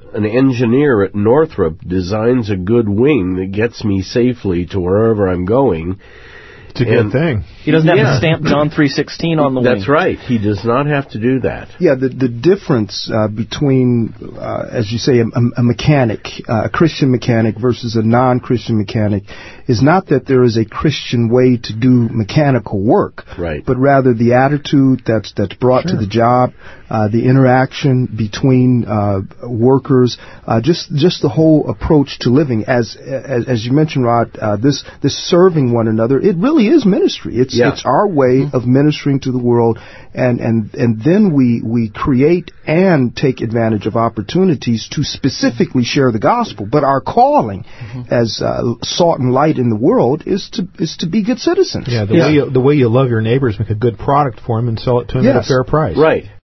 an engineer at Northrop designs a good wing that gets me safely to wherever I'm going, it's a good thing. He doesn't have to stamp John 3:16 on the wing. That's right. He does not have to do that. Yeah, the difference between, as you say, a mechanic, a Christian mechanic versus a non-Christian mechanic is not that there is a Christian way to do mechanical work, right, but rather the attitude that's brought to the job, the interaction between workers, just the whole approach to living. As you mentioned, Rod, this serving one another, it really is ministry. It's our way of ministering to the world, and then we create and take advantage of opportunities to specifically share the gospel. But our calling as salt and light in the world is to be good citizens. Yeah, the way you love your neighbors, make a good product for them, and sell it to them at a fair price. Right.